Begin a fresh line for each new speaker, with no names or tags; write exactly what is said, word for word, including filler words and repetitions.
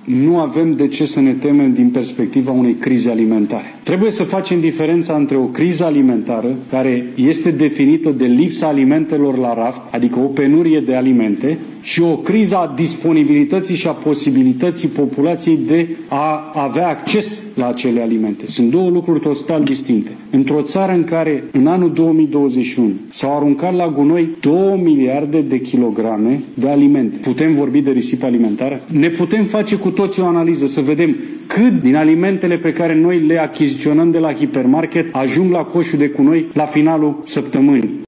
nu avem de ce să ne temem din perspectiva unei crize alimentare. Trebuie să facem diferența între o criză alimentară, care este definită de lipsa alimentelor la raft, adică o penurie de alimente, și o criză a disponibilității și a posibilității populației de a avea acces la acele alimente. Sunt două lucruri total distincte. Într-o țară în care în anul două mii douăzeci și unu s-au aruncat la gunoi două miliarde de kilograme de alimente, putem vorbi de risipă alimentară? Ne putem face cu toții o analiză să vedem cât din alimentele pe care noi le achiziționăm de la hipermarket ajung la coșul de gunoi la finalul săptămânii.